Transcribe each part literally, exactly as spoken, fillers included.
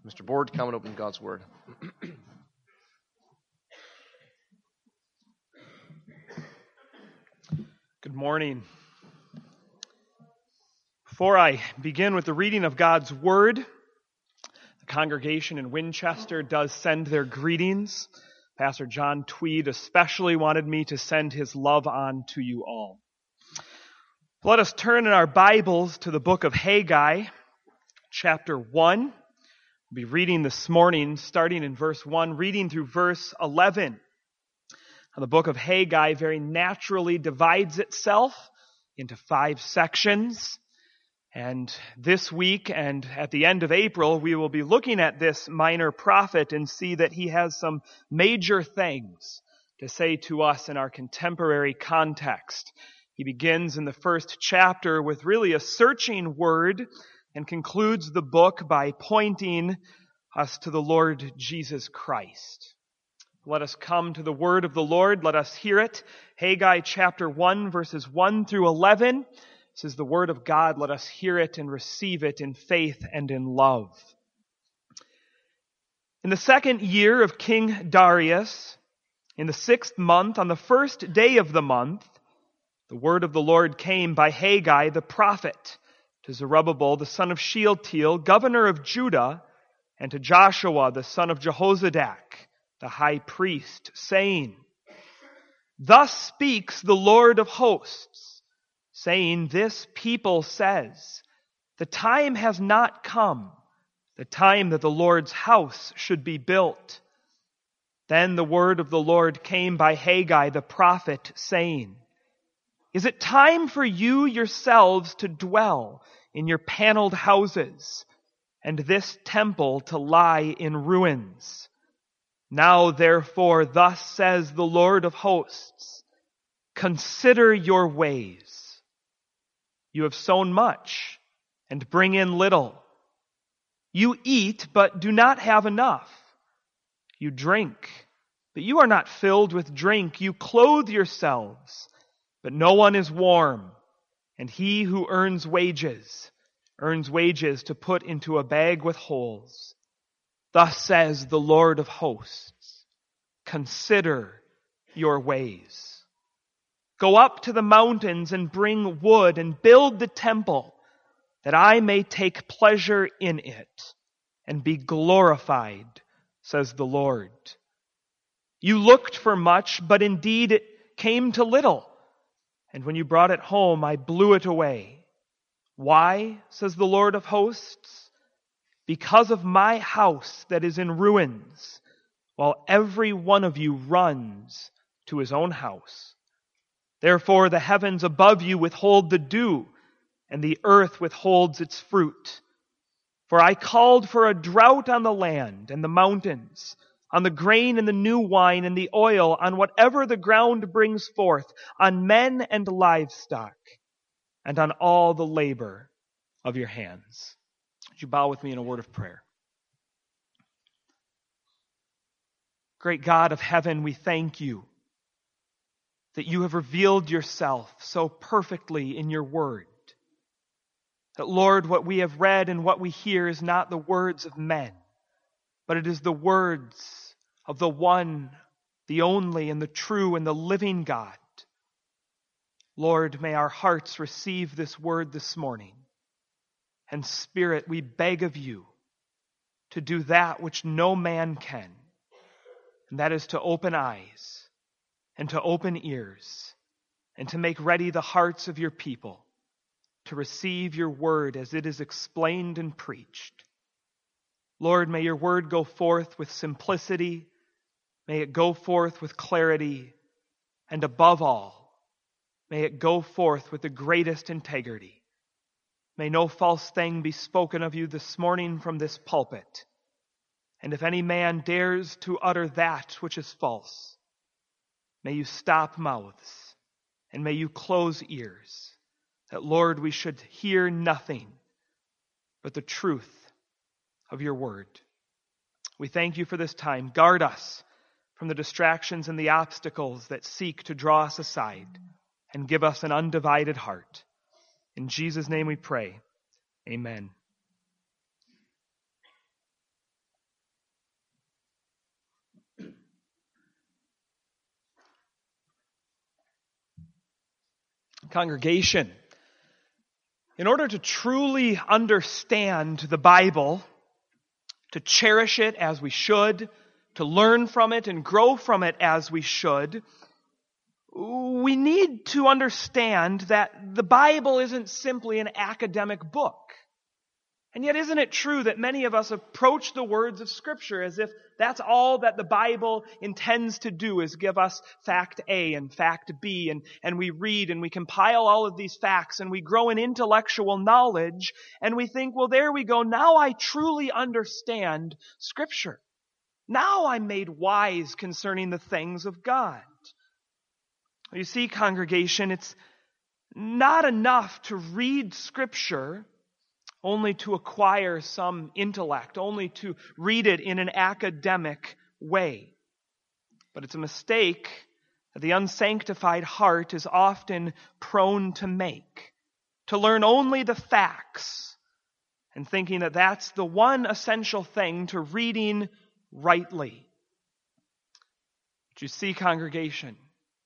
Mister Board, come and open God's Word. Good morning. Before I begin with the reading of God's Word, the congregation in Winchester does send their greetings. Pastor John Tweed especially wanted me to send his love on to you all. Let us turn in our Bibles to the book of Haggai, chapter one. We'll be reading this morning, starting in verse one, reading through verse eleven. Now, the book of Haggai very naturally divides itself into five sections. And this week and at the end of April, we will be looking at this minor prophet and see that he has some major things to say to us in our contemporary context. He begins in the first chapter with really a searching word and concludes the book by pointing us to the Lord Jesus Christ. Let us come to the word of the Lord. Let us hear it. Haggai chapter one, verses one through eleven. This is the word of God. Let us hear it and receive it in faith and in love. In the second year of King Darius, in the sixth month, on the first day of the month, the word of the Lord came by Haggai the prophet to Zerubbabel the son of Shealtiel, governor of Judah, and to Joshua the son of Jehozadak, the high priest, saying, Thus speaks the Lord of hosts, saying, This people says, The time has not come, the time that the Lord's house should be built. Then the word of the Lord came by Haggai the prophet, saying, Is it time for you yourselves to dwell in your paneled houses, and this temple to lie in ruins? Now therefore, thus says the Lord of hosts, Consider your ways. You have sown much, and bring in little. You eat, but do not have enough. You drink, but you are not filled with drink. You clothe yourselves, but no one is warm. And he who earns wages, earns wages to put into a bag with holes. Thus says the Lord of hosts, Consider your ways. Go up to the mountains and bring wood and build the temple, that I may take pleasure in it and be glorified, says the Lord. You looked for much, but indeed it came to little. And when you brought it home, I blew it away. Why, says the Lord of hosts? Because of my house that is in ruins, while every one of you runs to his own house. Therefore the heavens above you withhold the dew, and the earth withholds its fruit. For I called for a drought on the land and the mountains, on the grain and the new wine and the oil, on whatever the ground brings forth, on men and livestock, and on all the labor of your hands. Would you bow with me in a word of prayer? Great God of heaven, we thank you that you have revealed yourself so perfectly in your word. That, Lord, what we have read and what we hear is not the words of men, but it is the words of the one, the only, and the true, and the living God. Lord, may our hearts receive this word this morning. And Spirit, we beg of you to do that which no man can, and that is to open eyes and to open ears and to make ready the hearts of your people to receive your word as it is explained and preached. Lord, may your word go forth with simplicity. May it go forth with clarity. And above all, may it go forth with the greatest integrity. May no false thing be spoken of you this morning from this pulpit. And if any man dares to utter that which is false, may you stop mouths and may you close ears. That, Lord, we should hear nothing but the truth of your word. We thank you for this time. Guard us from the distractions and the obstacles that seek to draw us aside, and give us an undivided heart. In Jesus' name we pray. Amen. Congregation, in order to truly understand the Bible, to cherish it as we should, to learn from it and grow from it as we should, we need to understand that the Bible isn't simply an academic book. And yet, isn't it true that many of us approach the words of Scripture as if that's all that the Bible intends to do, is give us fact A and fact B, and, and we read and we compile all of these facts and we grow in intellectual knowledge, and we think, well, there we go, now I truly understand Scripture. Now I'm made wise concerning the things of God. You see, congregation, it's not enough to read Scripture only to acquire some intellect, only to read it in an academic way. But it's a mistake that the unsanctified heart is often prone to make, to learn only the facts and thinking that that's the one essential thing to reading rightly. But you see, congregation,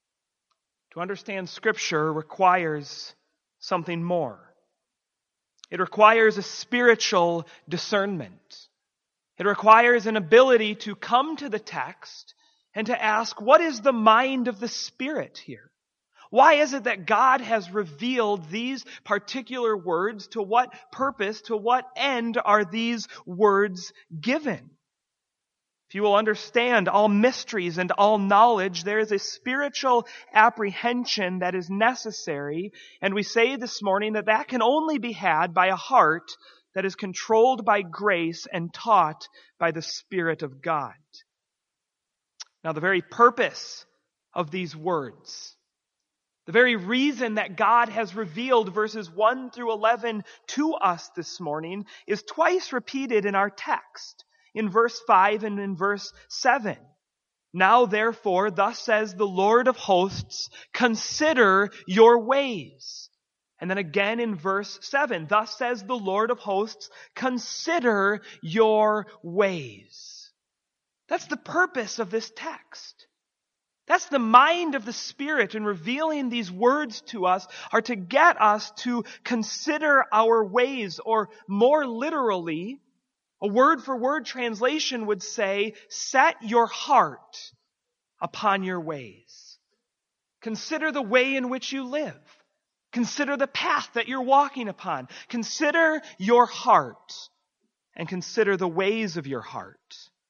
to understand Scripture requires something more. It requires a spiritual discernment. It requires an ability to come to the text and to ask, what is the mind of the Spirit here? Why is it that God has revealed these particular words? To what purpose, to what end are these words given? If you will understand all mysteries and all knowledge, there is a spiritual apprehension that is necessary. And we say this morning that that can only be had by a heart that is controlled by grace and taught by the Spirit of God. Now, the very purpose of these words, the very reason that God has revealed verses one through eleven to us this morning, is twice repeated in our text. In verse five and in verse seven. Now therefore, thus says the Lord of hosts, consider your ways. And then again in verse seven, thus says the Lord of hosts, consider your ways. That's the purpose of this text. That's the mind of the Spirit in revealing these words to us, are to get us to consider our ways, or more literally, a word-for-word translation would say, set your heart upon your ways. Consider the way in which you live. Consider the path that you're walking upon. Consider your heart and consider the ways of your heart.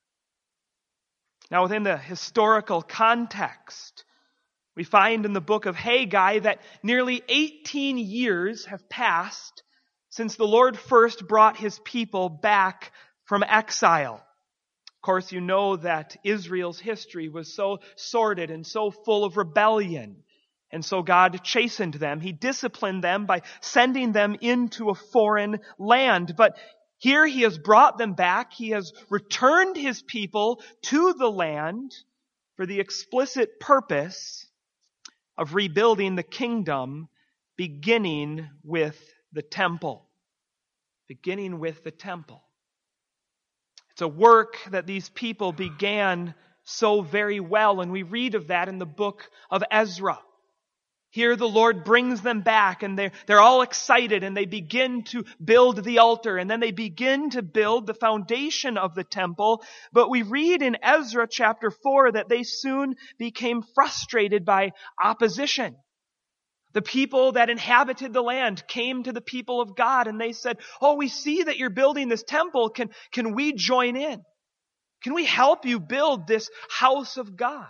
Now, within the historical context, we find in the book of Haggai that nearly eighteen years have passed since the Lord first brought His people back from exile. Of course, you know that Israel's history was so sordid and so full of rebellion. And so God chastened them. He disciplined them by sending them into a foreign land. But here He has brought them back. He has returned His people to the land for the explicit purpose of rebuilding the kingdom, beginning with the temple. Beginning with the temple. It's a work that these people began so very well, and we read of that in the book of Ezra. Here the Lord brings them back, and they're, they're all excited, and they begin to build the altar, and then they begin to build the foundation of the temple. But we read in Ezra chapter four that they soon became frustrated by opposition. The people that inhabited the land came to the people of God and they said, oh, we see that you're building this temple. Can, can we join in? Can we help you build this house of God?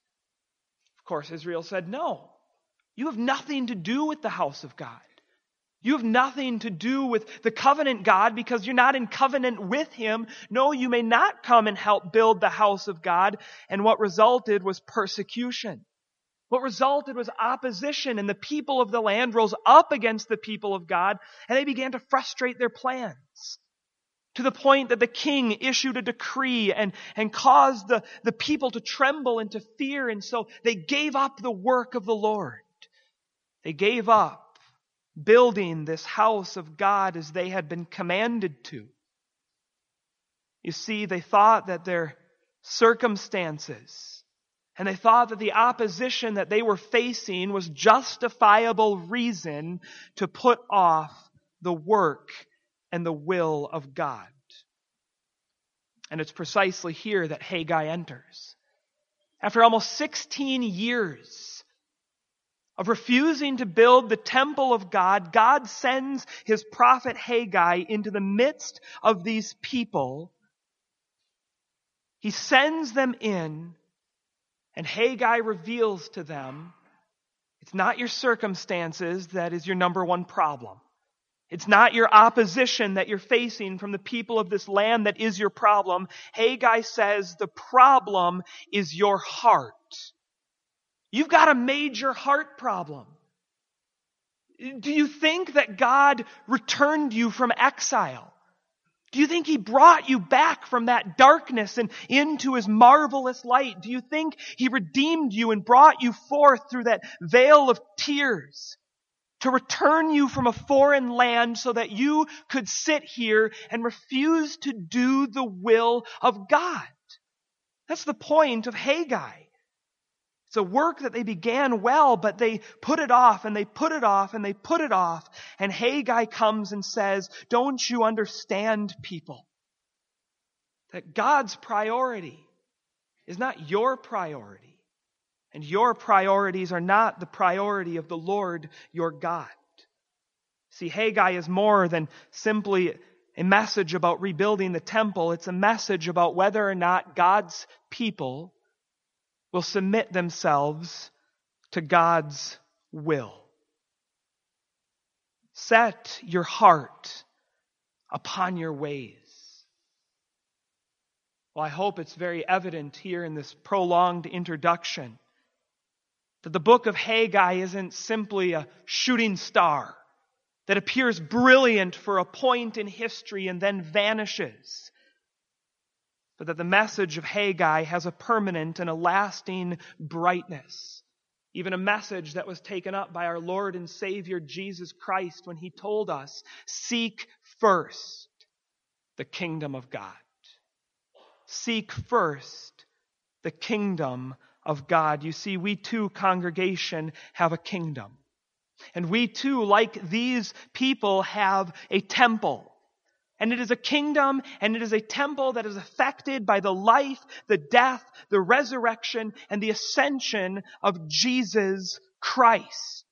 Of course, Israel said, no. You have nothing to do with the house of God. You have nothing to do with the covenant God because you're not in covenant with Him. No, you may not come and help build the house of God. And what resulted was persecution. What resulted was opposition, and the people of the land rose up against the people of God, and they began to frustrate their plans. To the point that the king issued a decree and, and caused the, the people to tremble and to fear, and so they gave up the work of the Lord. They gave up building this house of God as they had been commanded to. You see, they thought that their circumstances, And they thought that the opposition that they were facing was justifiable reason to put off the work and the will of God. And it's precisely here that Haggai enters. After almost sixteen years of refusing to build the temple of God, God sends his prophet Haggai into the midst of these people. He sends them in, and Haggai reveals to them, it's not your circumstances that is your number one problem. It's not your opposition that you're facing from the people of this land that is your problem. Haggai says the problem is your heart. You've got a major heart problem. Do you think that God returned you from exile? Do you think he brought you back from that darkness and into his marvelous light? Do you think he redeemed you and brought you forth through that veil of tears to return you from a foreign land so that you could sit here and refuse to do the will of God? That's the point of Haggai. It's a work that they began well, but they put it off and they put it off and they put it off. And Haggai comes and says, don't you understand, people, that God's priority is not your priority, and your priorities are not the priority of the Lord your God. See, Haggai is more than simply a message about rebuilding the temple. It's a message about whether or not God's people will submit themselves to God's will. Set your heart upon your ways. Well, I hope it's very evident here in this prolonged introduction that the book of Haggai isn't simply a shooting star that appears brilliant for a point in history and then vanishes, but that the message of Haggai has a permanent and a lasting brightness. Even a message that was taken up by our Lord and Savior Jesus Christ when he told us, seek first the kingdom of God. Seek first the kingdom of God. You see, we too, congregation, have a kingdom. And we too, like these people, have a temple. And it is a kingdom, and it is a temple that is affected by the life, the death, the resurrection, and the ascension of Jesus Christ.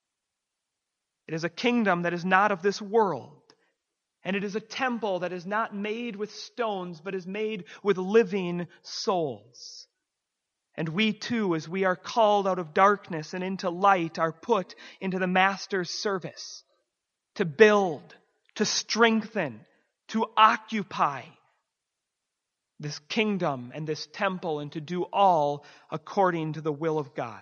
It is a kingdom that is not of this world. And it is a temple that is not made with stones, but is made with living souls. And we too, as we are called out of darkness and into light, are put into the Master's service to build, to strengthen, to occupy this kingdom and this temple, and to do all according to the will of God.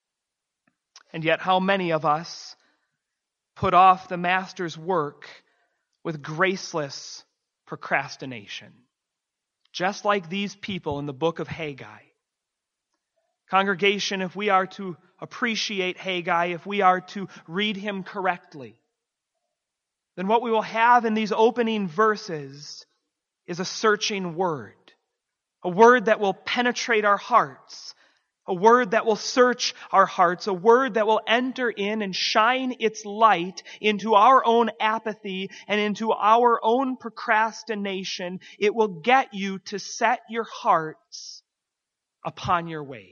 And yet how many of us put off the Master's work with graceless procrastination, just like these people in the book of Haggai. Congregation, if we are to appreciate Haggai, if we are to read him correctly, then what we will have in these opening verses is a searching word. A word that will penetrate our hearts. A word that will search our hearts. A word that will enter in and shine its light into our own apathy and into our own procrastination. It will get you to set your hearts upon your ways.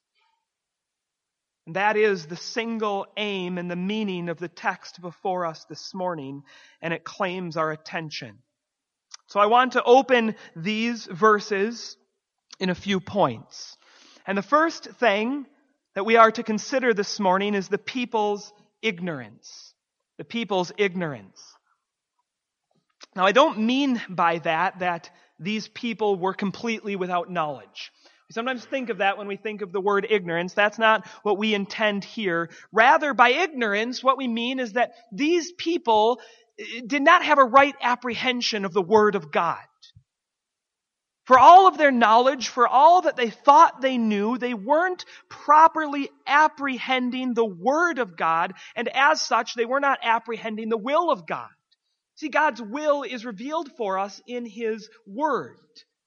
And that is the single aim and the meaning of the text before us this morning, and it claims our attention. So I want to open these verses in a few points. And the first thing that we are to consider this morning is the people's ignorance. The people's ignorance. Now, I don't mean by that that these people were completely without knowledge. We sometimes think of that when we think of the word ignorance. That's not what we intend here. Rather, by ignorance, what we mean is that these people did not have a right apprehension of the Word of God. For all of their knowledge, for all that they thought they knew, they weren't properly apprehending the Word of God, and as such, they were not apprehending the will of God. See, God's will is revealed for us in His Word.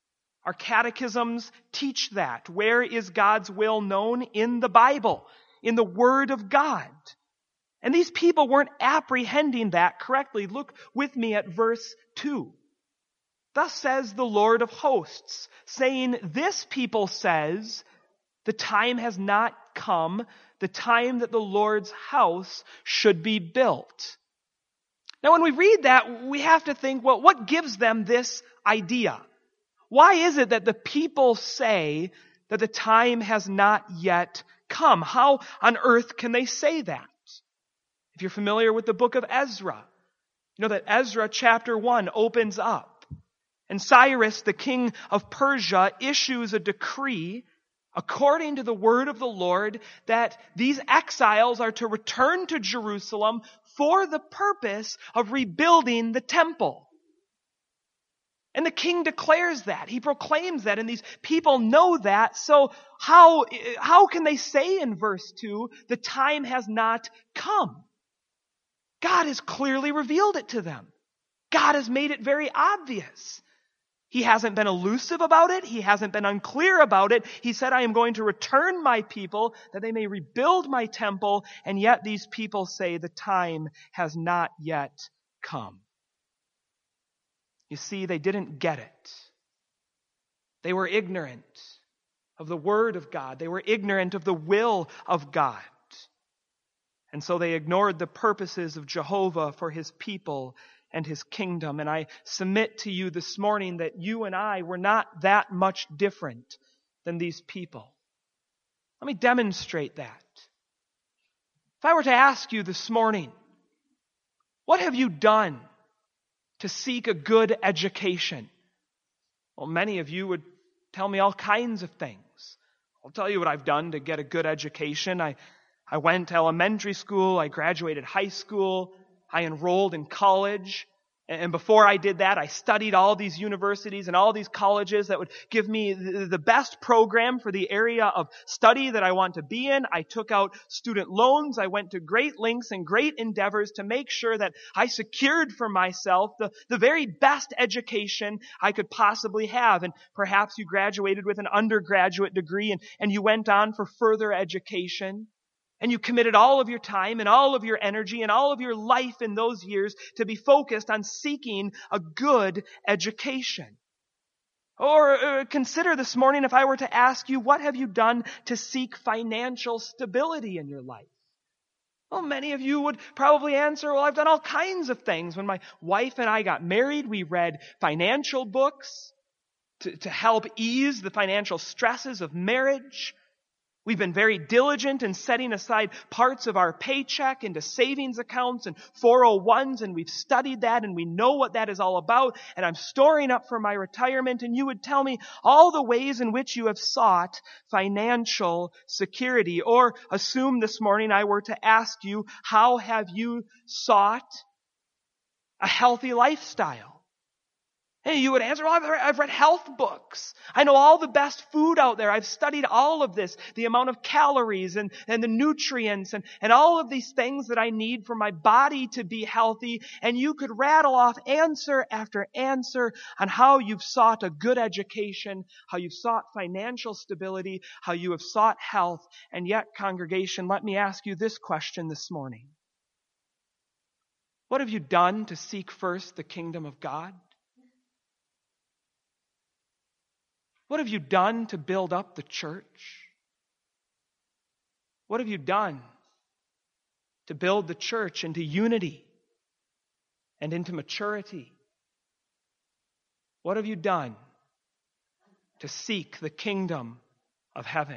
Our catechisms teach that. Where is God's will known? In the Bible, in the Word of God. And these people weren't apprehending that correctly. Look with me at verse two. Thus says the Lord of hosts, saying, this people says, the time has not come, the time that the Lord's house should be built. Now when we read that, we have to think, well, what gives them this idea? Why is it that the people say that the time has not yet come? How on earth can they say that? If you're familiar with the book of Ezra, you know that Ezra chapter one opens up. And Cyrus, the king of Persia, issues a decree according to the word of the Lord that these exiles are to return to Jerusalem for the purpose of rebuilding the temple. And the king declares that. He proclaims that, and these people know that. So how, how can they say in verse two, the time has not come? God has clearly revealed it to them. God has made it very obvious. He hasn't been elusive about it. He hasn't been unclear about it. He said, I am going to return my people that they may rebuild my temple. And yet these people say the time has not yet come. You see, they didn't get it. They were ignorant of the word of God. They were ignorant of the will of God. And so they ignored the purposes of Jehovah for his people and his kingdom. And I submit to you this morning that you and I were not that much different than these people. Let me demonstrate that. If I were to ask you this morning, what have you done to seek a good education? Well, many of you would tell me all kinds of things. I'll tell you what I've done to get a good education. I, I went to elementary school. I graduated high school. I enrolled in college. And before I did that, I studied all these universities and all these colleges that would give me the best program for the area of study that I want to be in. I took out student loans. I went to great lengths and great endeavors to make sure that I secured for myself the, the very best education I could possibly have. And perhaps you graduated with an undergraduate degree and, and you went on for further education. And you committed all of your time and all of your energy and all of your life in those years to be focused on seeking a good education. Or uh, consider this morning if I were to ask you, what have you done to seek financial stability in your life? Well, many of you would probably answer, well, I've done all kinds of things. When my wife and I got married, we read financial books to, to help ease the financial stresses of marriage. We've been very diligent in setting aside parts of our paycheck into savings accounts and four oh ones, and we've studied that and we know what that is all about, and I'm storing up for my retirement. And you would tell me all the ways in which you have sought financial security. Or assume this morning I were to ask you, how have you sought a healthy lifestyle? And you would answer, well, I've read, I've read health books. I know all the best food out there. I've studied all of this, the amount of calories and, and the nutrients and, and all of these things that I need for my body to be healthy. And you could rattle off answer after answer on how you've sought a good education, how you've sought financial stability, how you have sought health. And yet, congregation, let me ask you this question this morning. What have you done to seek first the kingdom of God? What have you done to build up the church? What have you done to build the church into unity and into maturity? What have you done to seek the kingdom of heaven?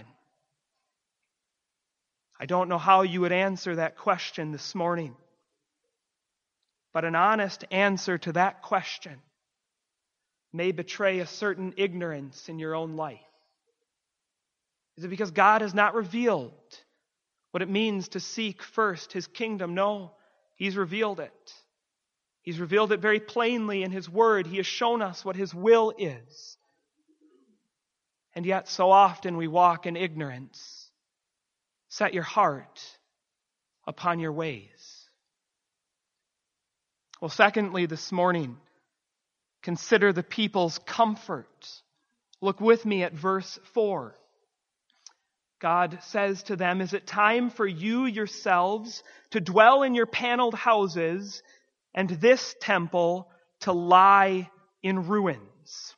I don't know how you would answer that question this morning, but an honest answer to that question may betray a certain ignorance in your own life. Is it because God has not revealed what it means to seek first his kingdom? No, he's revealed it. He's revealed it very plainly in his word. He has shown us what his will is. And yet so often we walk in ignorance. Set your heart upon your ways. Well, secondly, this morning, consider the people's comfort. Look with me at verse four. God says to them, "Is it time for you yourselves to dwell in your paneled houses and this temple to lie in ruins?"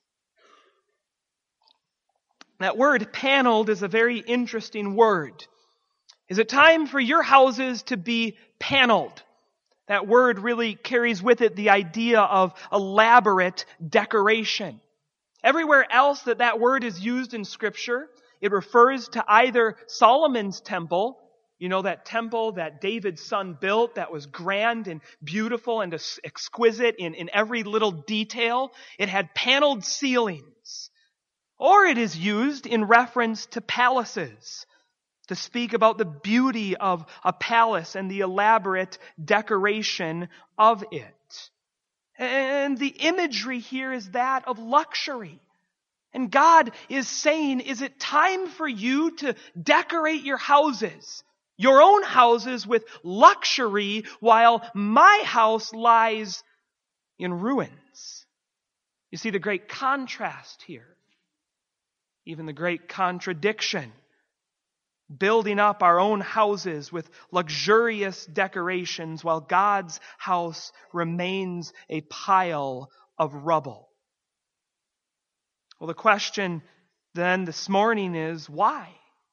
That word paneled is a very interesting word. Is it time for your houses to be paneled? That word really carries with it the idea of elaborate decoration. Everywhere else that that word is used in Scripture, it refers to either Solomon's temple, you know, that temple that David's son built that was grand and beautiful and exquisite in, in every little detail. It had paneled ceilings. Or it is used in reference to palaces, to speak about the beauty of a palace and the elaborate decoration of it. And the imagery here is that of luxury. And God is saying, is it time for you to decorate your houses, your own houses, with luxury while my house lies in ruins? You see the great contrast here, even the great contradiction. Building up our own houses with luxurious decorations while God's house remains a pile of rubble. Well, the question then this morning is, why?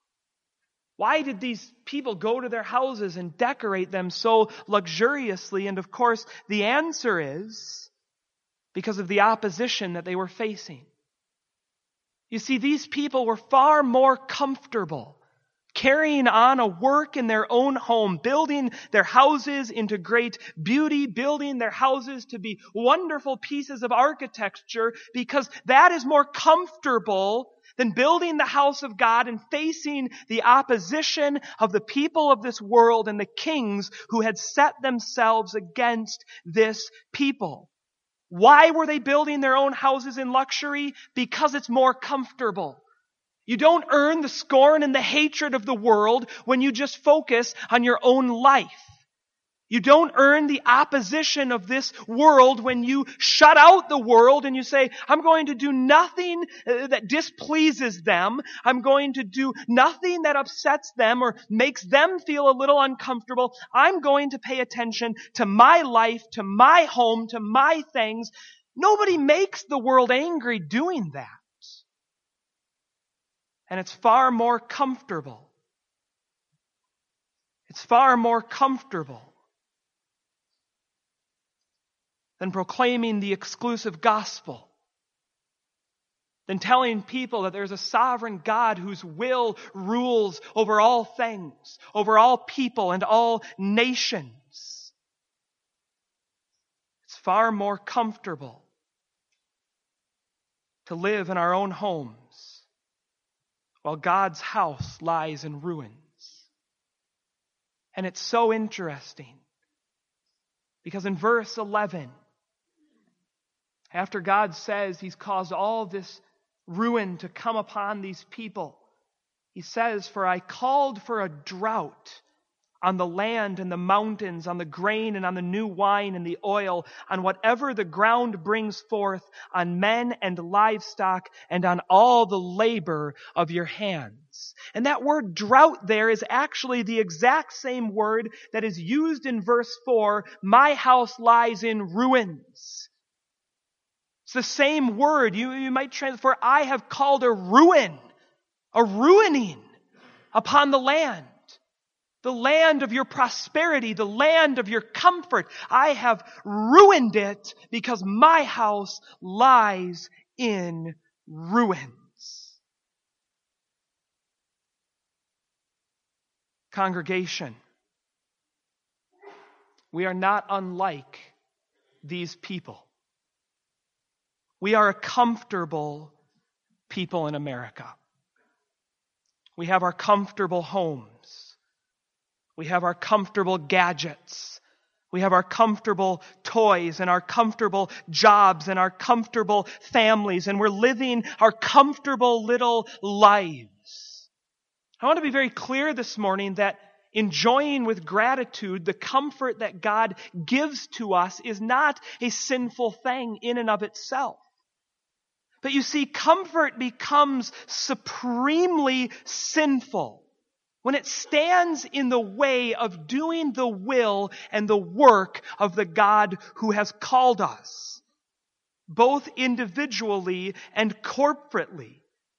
Why did these people go to their houses and decorate them so luxuriously? And of course, the answer is because of the opposition that they were facing. You see, these people were far more comfortable carrying on a work in their own home, building their houses into great beauty, building their houses to be wonderful pieces of architecture, because that is more comfortable than building the house of God and facing the opposition of the people of this world and the kings who had set themselves against this people. Why were they building their own houses in luxury? Because it's more comfortable. You don't earn the scorn and the hatred of the world when you just focus on your own life. You don't earn the opposition of this world when you shut out the world and you say, I'm going to do nothing that displeases them. I'm going to do nothing that upsets them or makes them feel a little uncomfortable. I'm going to pay attention to my life, to my home, to my things. Nobody makes the world angry doing that. And it's far more comfortable. It's far more comfortable than proclaiming the exclusive gospel, than telling people that there's a sovereign God whose will rules over all things, over all people and all nations. It's far more comfortable to live in our own homes while God's house lies in ruins. And it's so interesting because in verse eleven, after God says He's caused all this ruin to come upon these people, He says, "For I called for a drought on the land and the mountains, on the grain and on the new wine and the oil, on whatever the ground brings forth, on men and livestock, and on all the labor of your hands." And that word drought there is actually the exact same word that is used in verse four, "My house lies in ruins." It's the same word. You, you might translate, "For I have called a ruin, a ruining upon the land. The land of your prosperity, the land of your comfort. I have ruined it because my house lies in ruins." Congregation, we are not unlike these people. We are a comfortable people in America. We have our comfortable homes. We have our comfortable gadgets. We have our comfortable toys and our comfortable jobs and our comfortable families, and we're living our comfortable little lives. I want to be very clear this morning that enjoying with gratitude the comfort that God gives to us is not a sinful thing in and of itself. But you see, comfort becomes supremely sinful when it stands in the way of doing the will and the work of the God who has called us, both individually and corporately.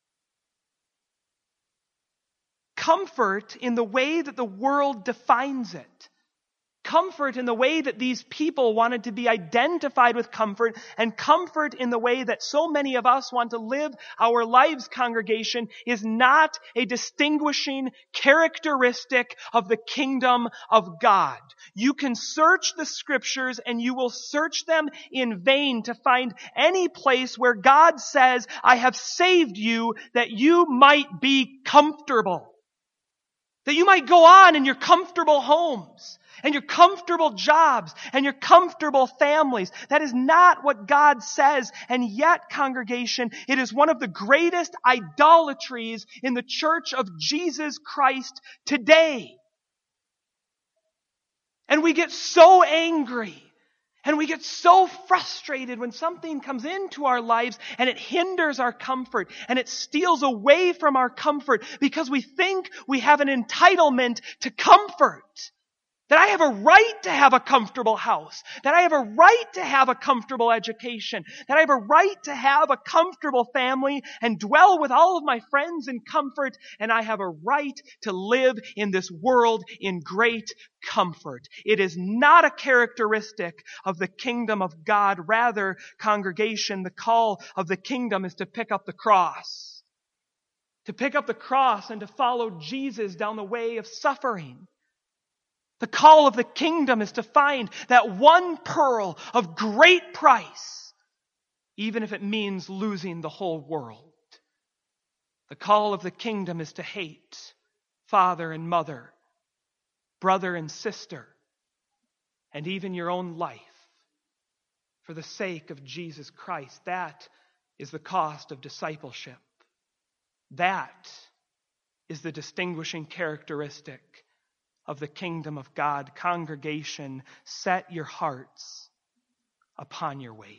Comfort in the way that the world defines it. Comfort in the way that these people wanted to be identified with comfort, and comfort in the way that so many of us want to live our lives, congregation, is not a distinguishing characteristic of the kingdom of God. You can search the scriptures and you will search them in vain to find any place where God says, I have saved you that you might be comfortable. That you might go on in your comfortable homes and your comfortable jobs and your comfortable families. That is not what God says. And yet, congregation, it is one of the greatest idolatries in the church of Jesus Christ today. And we get so angry and we get so frustrated when something comes into our lives and it hinders our comfort and it steals away from our comfort because we think we have an entitlement to comfort. That I have a right to have a comfortable house. That I have a right to have a comfortable education. That I have a right to have a comfortable family and dwell with all of my friends in comfort. And I have a right to live in this world in great comfort. It is not a characteristic of the kingdom of God. Rather, congregation, the call of the kingdom is to pick up the cross. To pick up the cross and to follow Jesus down the way of suffering. The call of the kingdom is to find that one pearl of great price, even if it means losing the whole world. The call of the kingdom is to hate father and mother, brother and sister, and even your own life for the sake of Jesus Christ. That is the cost of discipleship. That is the distinguishing characteristic of the kingdom of God. Congregation, set your hearts upon your ways.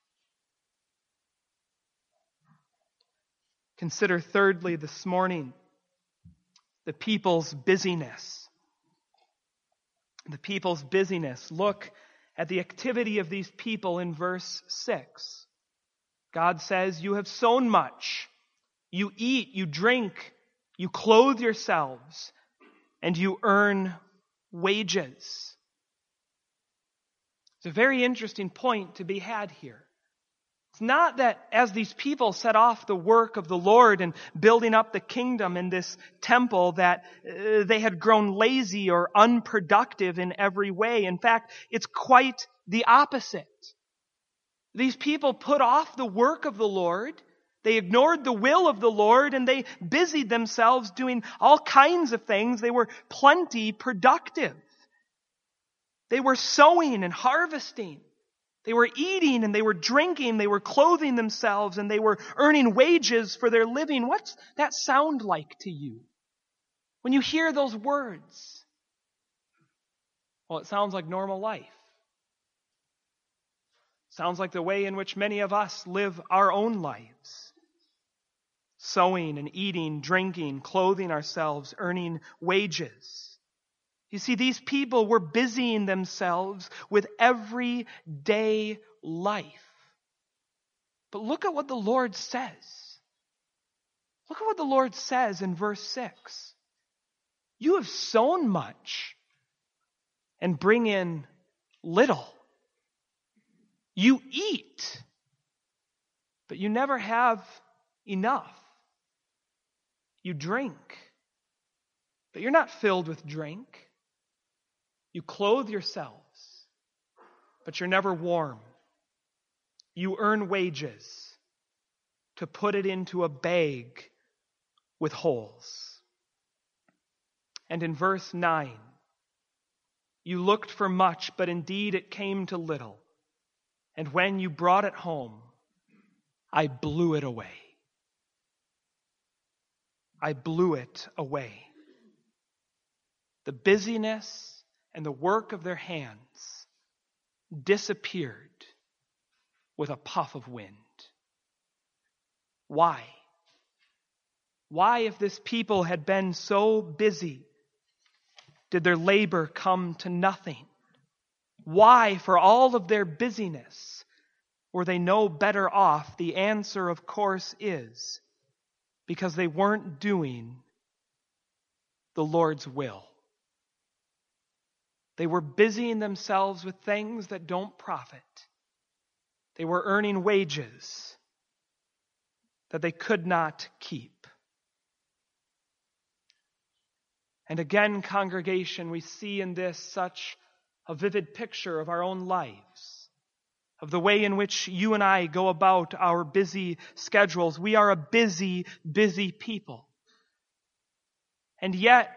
Consider thirdly this morning the people's busyness. The people's busyness. Look at the activity of these people in verse six. God says, you have sown much. You eat, you drink, you clothe yourselves, and you earn wages. It's a very interesting point to be had here. It's not that as these people set off the work of the Lord and building up the kingdom in this temple that uh, they had grown lazy or unproductive in every way. In fact, it's quite the opposite. These people put off the work of the Lord. They ignored the will of the Lord and they busied themselves doing all kinds of things. They were plenty productive. They were sowing and harvesting. They were eating and they were drinking. They were clothing themselves and they were earning wages for their living. What's that sound like to you when you hear those words? Well, it sounds like normal life. Sounds like the way in which many of us live our own lives. Sowing and eating, drinking, clothing ourselves, earning wages. You see, these people were busying themselves with everyday life. But look at what the Lord says. Look at what the Lord says in verse six. You have sown much and bring in little. You eat, but you never have enough. You drink, but you're not filled with drink. You clothe yourselves, but you're never warm. You earn wages to put it into a bag with holes. And in verse nine, you looked for much, but indeed it came to little. And when you brought it home, I blew it away. I blew it away. The busyness and the work of their hands disappeared with a puff of wind. Why? Why, if this people had been so busy, did their labor come to nothing? Why, for all of their busyness, were they no better off? The answer, of course, is because they weren't doing the Lord's will. They were busying themselves with things that don't profit. They were earning wages that they could not keep. And again, congregation, we see in this such a vivid picture of our own lives, of the way in which you and I go about our busy schedules. We are a busy, busy people. And yet,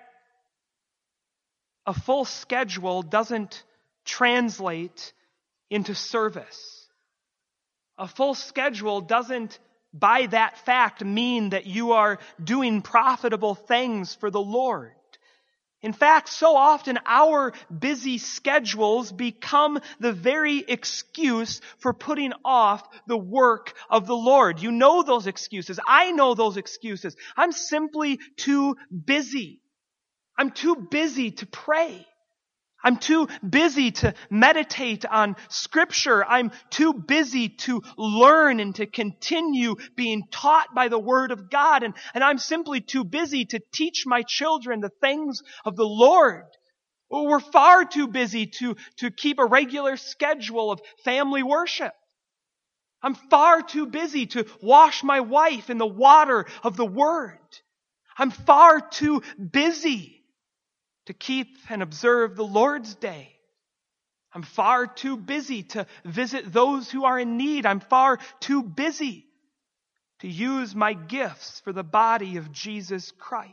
a full schedule doesn't translate into service. A full schedule doesn't, by that fact, mean that you are doing profitable things for the Lord. In fact, so often our busy schedules become the very excuse for putting off the work of the Lord. You know those excuses. I know those excuses. I'm simply too busy. I'm too busy to pray. I'm too busy to meditate on Scripture. I'm too busy to learn and to continue being taught by the Word of God. And, and I'm simply too busy to teach my children the things of the Lord. We're far too busy to, to keep a regular schedule of family worship. I'm far too busy to wash my wife in the water of the Word. I'm far too busy to keep and observe the Lord's Day. I'm far too busy to visit those who are in need. I'm far too busy to use my gifts for the body of Jesus Christ.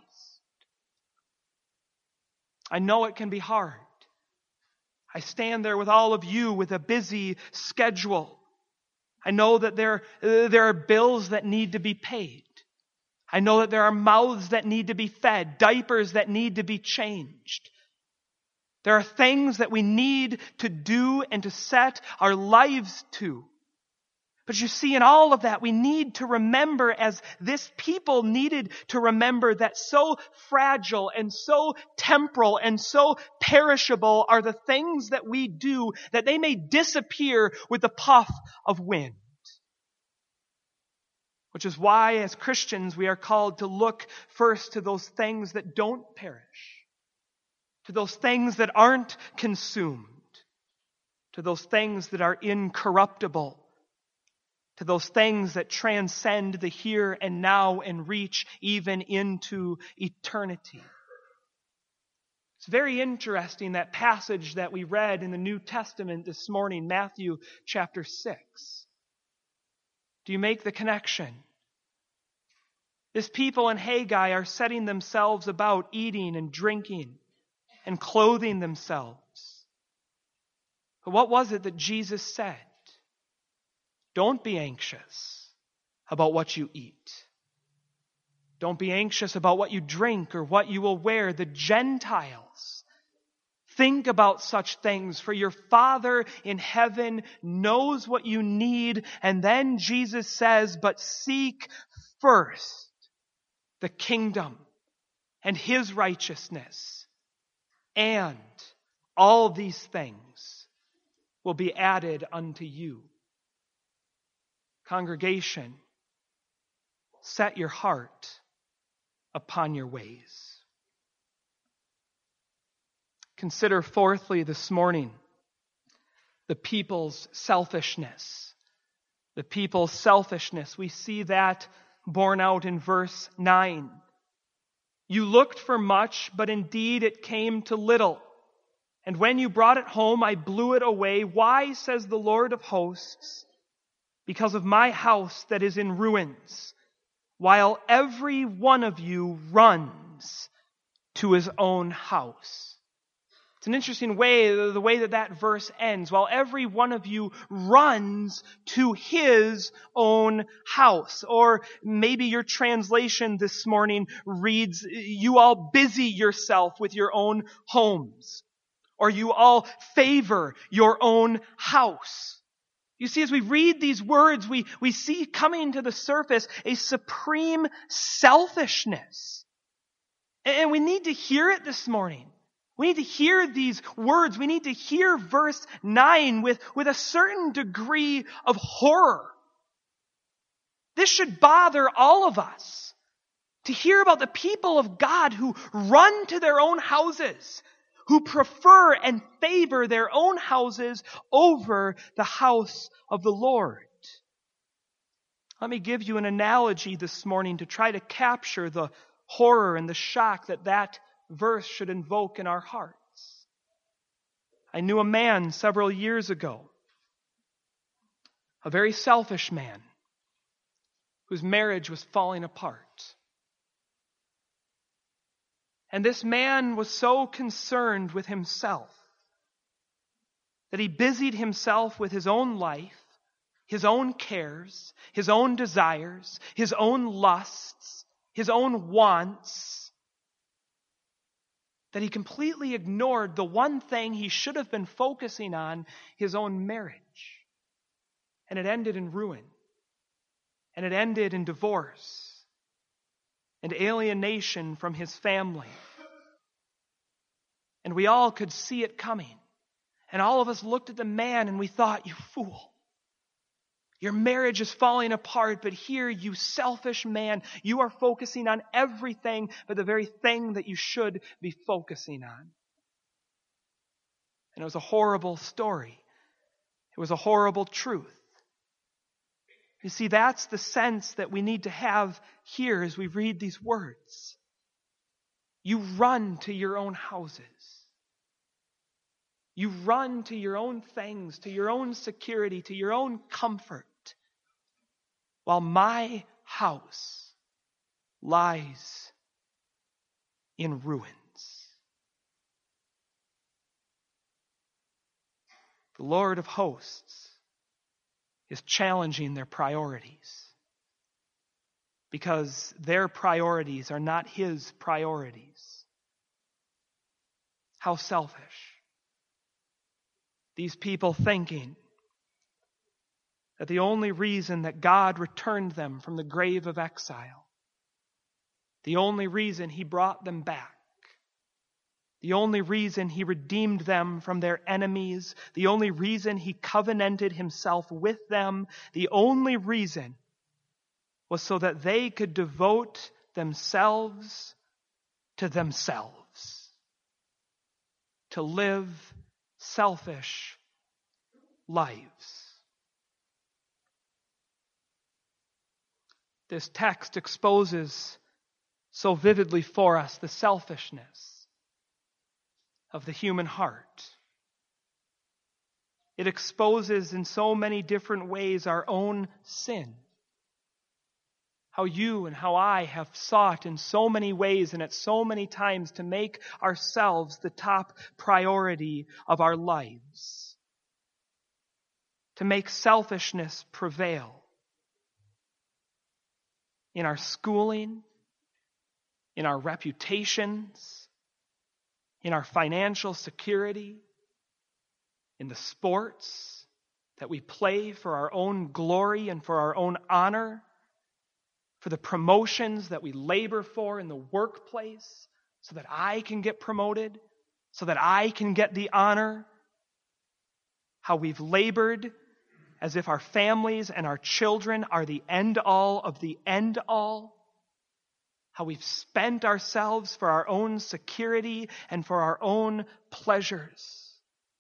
I know it can be hard. I stand there with all of you with a busy schedule. I know that there, uh, there are bills that need to be paid. I know that there are mouths that need to be fed, diapers that need to be changed. There are things that we need to do and to set our lives to. But you see, in all of that, we need to remember, as this people needed to remember, that so fragile and so temporal and so perishable are the things that we do, that they may disappear with the puff of wind. Which is why, as Christians, we are called to look first to those things that don't perish, to those things that aren't consumed, to those things that are incorruptible, to those things that transcend the here and now and reach even into eternity. It's very interesting, that passage that we read in the New Testament this morning, Matthew chapter six. Do you make the connection? This people in Haggai are setting themselves about eating and drinking and clothing themselves. But what was it that Jesus said? Don't be anxious about what you eat. Don't be anxious about what you drink or what you will wear. The Gentiles think about such things, for your Father in heaven knows what you need. And then Jesus says, but seek first the kingdom and His righteousness, and all these things will be added unto you. Congregation, set your heart upon your ways. Consider fourthly this morning the people's selfishness. The people's selfishness. We see that borne out in verse nine. You looked for much, but indeed it came to little. And when you brought it home, I blew it away. Why, says the Lord of hosts? Because of my house that is in ruins, while every one of you runs to his own house. It's an interesting way, the way that that verse ends. While every one of you runs to his own house. Or maybe your translation this morning reads, you all busy yourself with your own homes. Or you all favor your own house. You see, as we read these words, we, we see coming to the surface a supreme selfishness. And we need to hear it this morning. We need to hear these words. We need to hear verse nine with, with a certain degree of horror. This should bother all of us to hear about the people of God who run to their own houses, who prefer and favor their own houses over the house of the Lord. Let me give you an analogy this morning to try to capture the horror and the shock that that verse should invoke in our hearts. I knew a man several years ago, a very selfish man, whose marriage was falling apart. And this man was so concerned with himself that he busied himself with his own life, his own cares, his own desires, his own lusts, his own wants, that he completely ignored the one thing he should have been focusing on, his own marriage. And it ended in ruin. And it ended in divorce and alienation from his family. And we all could see it coming. And all of us looked at the man and we thought, you fool. Your marriage is falling apart, but here, you selfish man, you are focusing on everything but the very thing that you should be focusing on. And it was a horrible story. It was a horrible truth. You see, that's the sense that we need to have here as we read these words. You run to your own houses. You run to your own things, to your own security, to your own comfort, while my house lies in ruins. The Lord of hosts is challenging their priorities, because their priorities are not His priorities. How selfish. These people thinking that the only reason that God returned them from the grave of exile, the only reason He brought them back, the only reason He redeemed them from their enemies, the only reason He covenanted Himself with them, the only reason was so that they could devote themselves to themselves, to live selfish lives. This text exposes so vividly for us the selfishness of the human heart. It exposes in so many different ways our own sin. How you and how I have sought in so many ways and at so many times to make ourselves the top priority of our lives. To make selfishness prevail in our schooling, in our reputations, in our financial security, in the sports that we play for our own glory and for our own honor, for the promotions that we labor for in the workplace so that I can get promoted, so that I can get the honor. How we've labored as if our families and our children are the end all of the end all. How we've spent ourselves for our own security and for our own pleasures.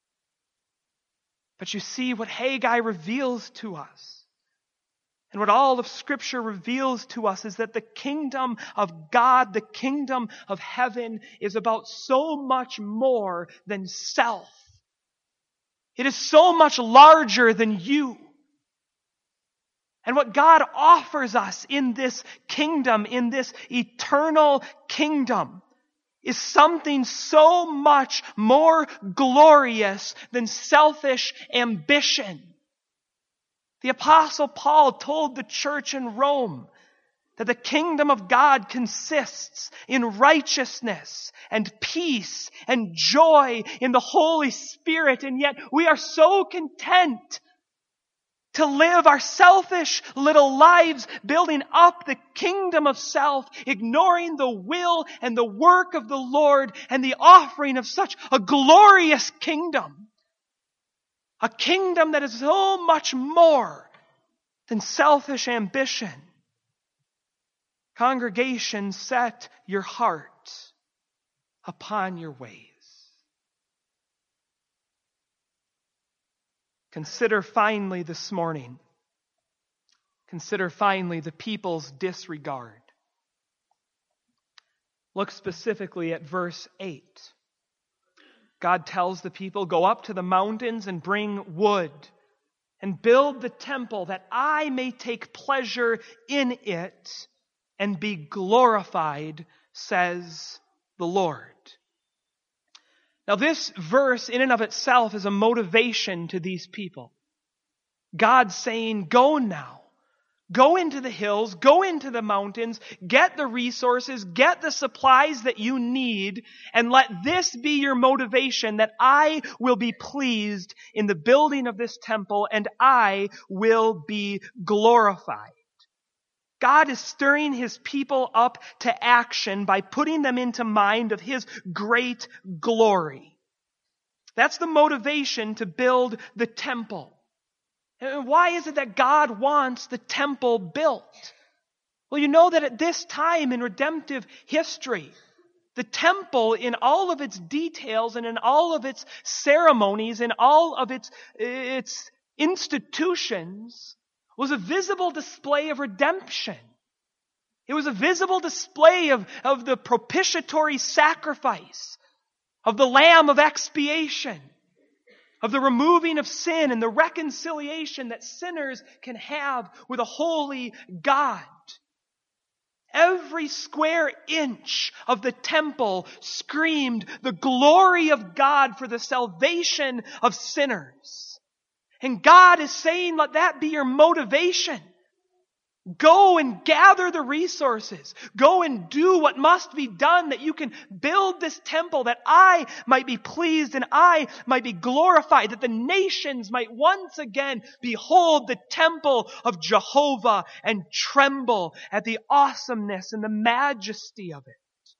But you see, what Haggai reveals to us, and what all of Scripture reveals to us, is that the kingdom of God, the kingdom of heaven, is about so much more than self. It is so much larger than you. And what God offers us in this kingdom, in this eternal kingdom, is something so much more glorious than selfish ambition. The Apostle Paul told the church in Rome that the kingdom of God consists in righteousness and peace and joy in the Holy Spirit, and yet we are so content to live our selfish little lives, building up the kingdom of self, ignoring the will and the work of the Lord and the offering of such a glorious kingdom. A kingdom that is so much more than selfish ambition. Congregation, set your heart upon your ways. Consider finally this morning, consider finally the people's disregard. Look specifically at verse eight. God tells the people, go up to the mountains and bring wood and build the temple that I may take pleasure in it and be glorified, says the Lord. Now this verse in and of itself is a motivation to these people. God saying, go now. Go into the hills, go into the mountains, get the resources, get the supplies that you need, and let this be your motivation that I will be pleased in the building of this temple and I will be glorified. God is stirring His people up to action by putting them into mind of His great glory. That's the motivation to build the temple. And why is it that God wants the temple built? Well, you know that at this time in redemptive history, the temple in all of its details and in all of its ceremonies and all of its, its institutions was a visible display of redemption. It was a visible display of, of the propitiatory sacrifice, of the Lamb of expiation, of the removing of sin and the reconciliation that sinners can have with a holy God. Every square inch of the temple screamed the glory of God for the salvation of sinners. And God is saying, let that be your motivation. Go and gather the resources. Go and do what must be done that you can build this temple that I might be pleased and I might be glorified, that the nations might once again behold the temple of Jehovah and tremble at the awesomeness and the majesty of it.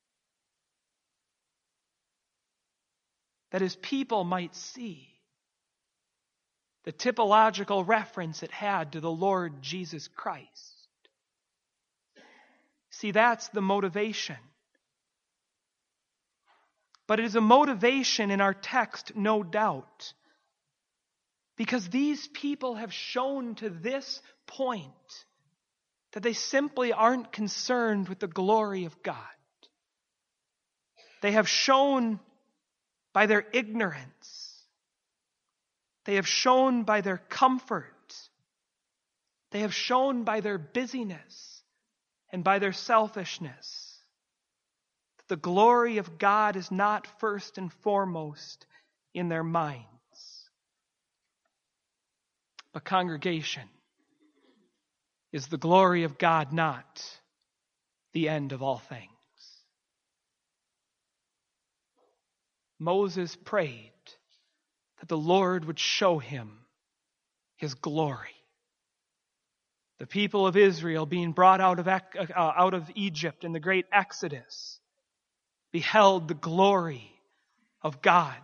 That His people might see the typological reference it had to the Lord Jesus Christ. See, that's the motivation. But it is a motivation in our text, no doubt, because these people have shown to this point that they simply aren't concerned with the glory of God. They have shown by their ignorance, they have shown by their comfort. They have shown by their busyness and by their selfishness that the glory of God is not first and foremost in their minds. But congregation, is the glory of God not the end of all things? Moses prayed that the Lord would show him His glory. The people of Israel being brought out of, uh, out of Egypt in the great Exodus beheld the glory of God.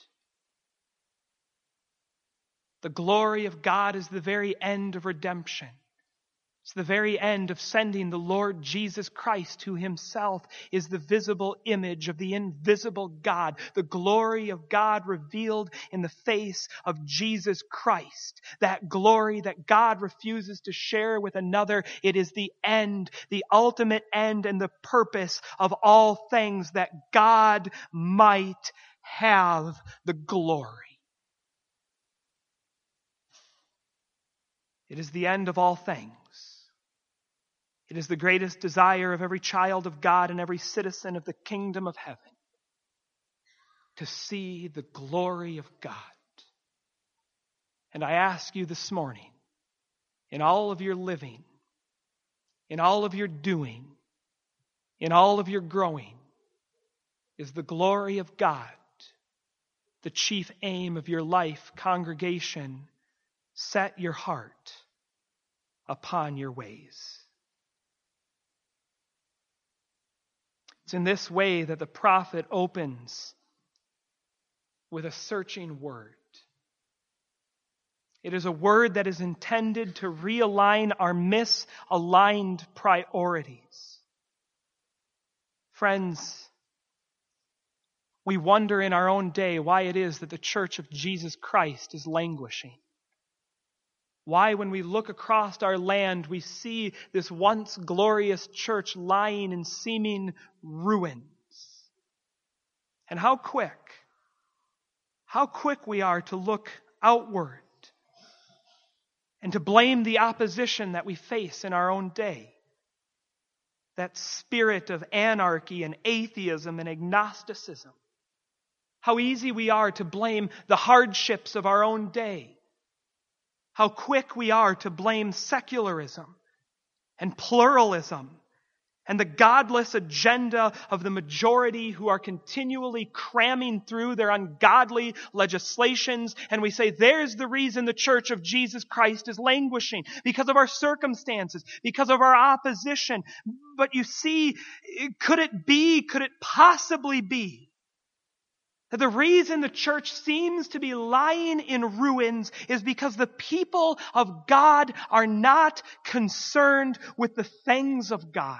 The glory of God is the very end of redemption. It's the very end of sending the Lord Jesus Christ, who Himself is the visible image of the invisible God. The glory of God revealed in the face of Jesus Christ. That glory that God refuses to share with another. It is the end, the ultimate end and the purpose of all things, that God might have the glory. It is the end of all things. It is the greatest desire of every child of God and every citizen of the kingdom of heaven, to see the glory of God. And I ask you this morning, in all of your living, in all of your doing, in all of your growing, is the glory of God the chief aim of your life, congregation, set your heart upon your ways. It's in this way that the prophet opens with a searching word. It is a word that is intended to realign our misaligned priorities. Friends, we wonder in our own day why it is that the Church of Jesus Christ is languishing. Why, when we look across our land, we see this once glorious church lying in seeming ruins. And how quick, how quick we are to look outward and to blame the opposition that we face in our own day. That spirit of anarchy and atheism and agnosticism. How easy we are to blame the hardships of our own day. How quick we are to blame secularism and pluralism and the godless agenda of the majority who are continually cramming through their ungodly legislations. And we say, there's the reason the Church of Jesus Christ is languishing, because of our circumstances, because of our opposition. But you see, could it be, could it possibly be that the reason the church seems to be lying in ruins is because the people of God are not concerned with the things of God?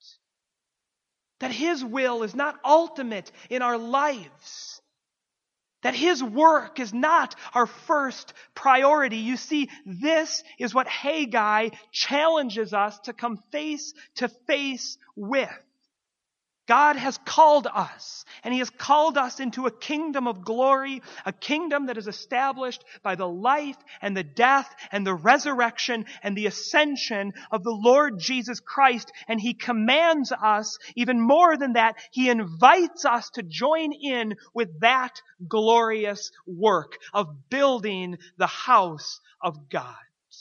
That His will is not ultimate in our lives. That His work is not our first priority. You see, this is what Haggai challenges us to come face to face with. God has called us, and He has called us into a kingdom of glory, a kingdom that is established by the life and the death and the resurrection and the ascension of the Lord Jesus Christ. And He commands us, even more than that, He invites us to join in with that glorious work of building the house of God.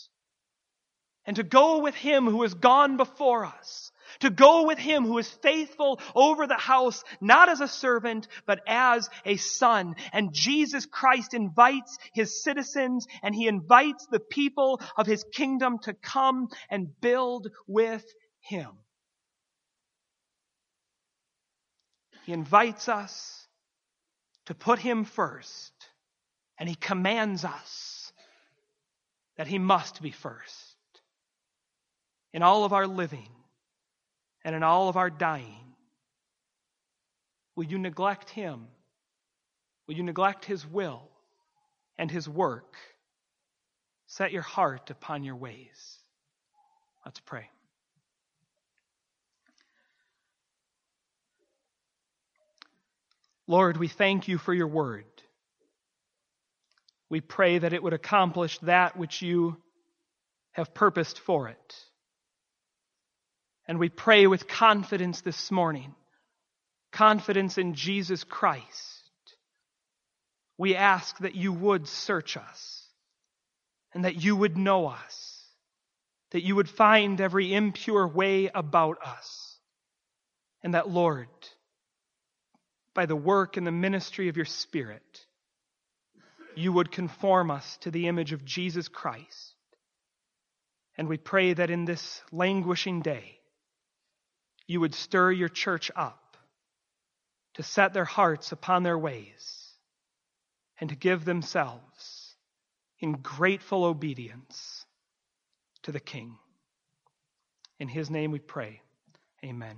And to go with Him who has gone before us. To go with Him who is faithful over the house, not as a servant, but as a son. And Jesus Christ invites His citizens, and He invites the people of His kingdom to come and build with Him. He invites us to put Him first, and He commands us that He must be first in all of our living. And in all of our dying. Will you neglect Him? Will you neglect His will and His work? Set your heart upon your ways. Let's pray. Lord, we thank You for Your word. We pray that it would accomplish that which You have purposed for it. And we pray with confidence this morning, confidence in Jesus Christ. We ask that You would search us, and that You would know us, that You would find every impure way about us, and that, Lord, by the work and the ministry of Your Spirit, You would conform us to the image of Jesus Christ. And we pray that in this languishing day, You would stir Your church up to set their hearts upon their ways and to give themselves in grateful obedience to the King. In His name we pray. Amen.